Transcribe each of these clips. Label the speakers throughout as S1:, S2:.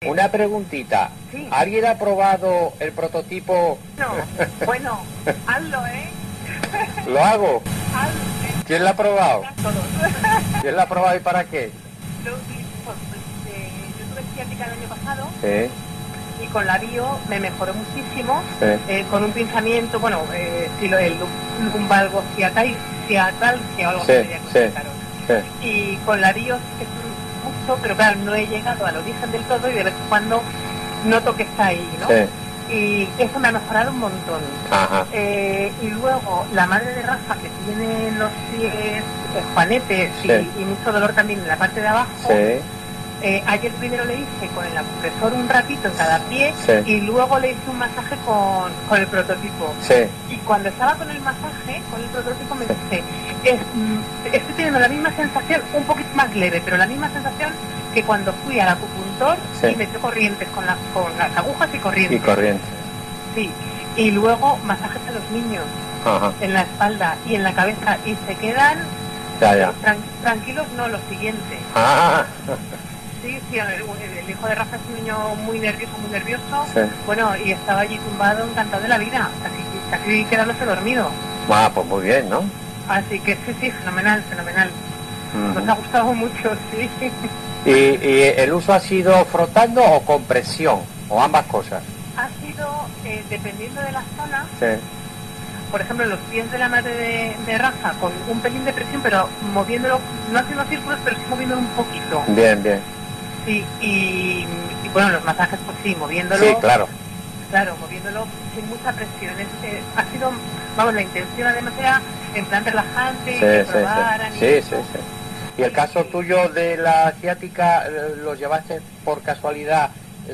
S1: Una preguntita.
S2: Sí.
S1: ¿Alguien ha probado el prototipo?
S2: No, bueno, hazlo, ¿eh?
S1: ¿Lo hago?
S2: Hazlo, ¿eh?
S1: ¿Quién lo ha probado?
S2: Todos.
S1: ¿Quién lo ha probado y para qué?
S2: Yo tuve ciática el año pasado
S1: Sí,
S2: y con la bio me mejoró muchísimo,
S1: sí,
S2: con un pinzamiento, bueno, estilo el lumbalgo ciatal, que algo
S1: sí,
S2: así sería
S1: sí,
S2: claro.
S1: sí.
S2: Y con la bio sí que es mucho, pero claro, no he llegado al origen del todo y de vez en cuando noto que está ahí, ¿no?
S1: Sí.
S2: Y eso me ha mejorado un montón.
S1: Ajá.
S2: Y luego la madre de Rafa, que tiene los pies juanetes
S1: Sí.
S2: y mucho dolor también en la parte de abajo,
S1: Sí,
S2: ayer primero le hice con el acupresor un ratito en cada pie
S1: Sí.
S2: y luego le hice un masaje con el prototipo.
S1: sí.
S2: Y cuando estaba con el masaje, con el prototipo, me dice, estoy teniendo la misma sensación, un poquito más leve, pero la misma sensación que cuando fui al acupuntor
S1: Sí.
S2: y metí corrientes con las agujas y corrientes.
S1: Y corriente.
S2: Sí. Y luego masajes a los niños
S1: Ajá.
S2: en la espalda y en la cabeza y se quedan
S1: Ya.
S2: tranquilos, no, lo siguiente.
S1: Ah,
S2: Sí, el hijo de Rafa es un niño muy nervioso,
S1: Sí.
S2: Bueno, y estaba allí tumbado, encantado de la vida, casi quedándose dormido.
S1: pues muy bien, ¿no?
S2: Así que sí, fenomenal. Nos
S1: Ujú.
S2: ha gustado mucho, sí.
S1: ¿Y el uso ha sido frotando o con presión? ¿O ambas cosas?
S2: Ha sido, dependiendo de la zona,
S1: Sí.
S2: por ejemplo, los pies de la madre de Rafa, con un pelín de presión, pero moviéndolo, no haciendo círculos, pero sí moviéndolo un poquito.
S1: Bien, bien.
S2: Sí, y bueno, los masajes, pues sí, moviéndolo.
S1: Sí, claro.
S2: Claro, moviéndolo sin mucha presión. Ha sido, vamos, la intención además era en plan relajante, que probaran y
S1: Sí.
S2: eso.
S1: ¿Y el caso tuyo de la ciática, lo llevaste por casualidad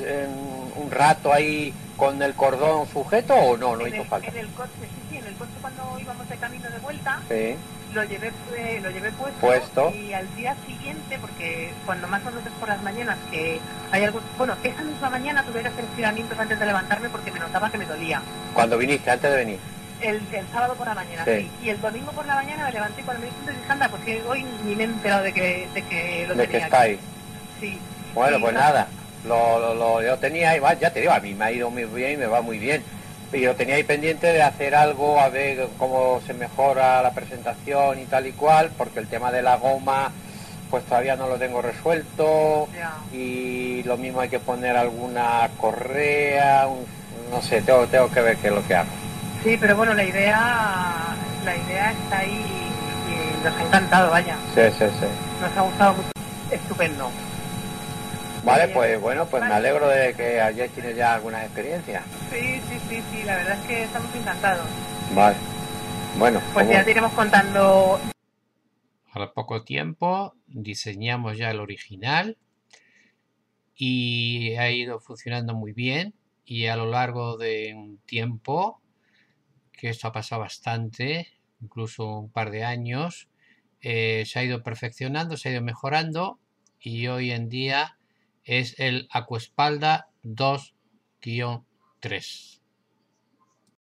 S1: un rato ahí con el cordón sujeto o no hizo falta?
S2: En el coche, sí, en el coche cuando íbamos de camino de vuelta,
S1: Sí,
S2: lo llevé
S1: puesto.
S2: y al día siguiente, porque cuando más o menos por las mañanas que hay algo, bueno, esa misma mañana tuve que hacer estiramientos antes de levantarme porque me notaba que me dolía.
S1: Cuando viniste, antes de venir.
S2: El sábado por la mañana,
S1: Sí.
S2: sí. Y el domingo por la mañana me levanté y cuando me di cuenta dije, anda, pues que hoy ni me he enterado de que lo
S1: De
S2: tenía
S1: que está ahí.
S2: Sí.
S1: Bueno,
S2: Y
S1: pues nada, yo tenía ahí, ya te digo, a mí me ha ido muy bien y me va muy bien. Y yo tenía ahí pendiente de hacer algo, a ver cómo se mejora la presentación y tal y cual, porque el tema de la goma, pues todavía no lo tengo resuelto.
S2: Ya.
S1: Y lo mismo hay que poner alguna correa, no sé, tengo que ver qué es lo que hago.
S2: Sí, pero bueno, la idea está ahí y nos ha encantado, vaya.
S1: Sí.
S2: Nos ha gustado mucho. Estupendo.
S1: Vale, pues bueno, pues me alegro de que ayer tienes ya algunas experiencias.
S2: Sí, la verdad es que estamos encantados.
S1: Vale. Bueno,
S2: Pues ya te iremos contando.
S3: Al poco tiempo diseñamos ya el original y ha ido funcionando muy bien, y a lo largo de un tiempo, que esto ha pasado bastante, incluso un par de años, se ha ido perfeccionando, se ha ido mejorando, y hoy en día es el Aquaespalda 2-3.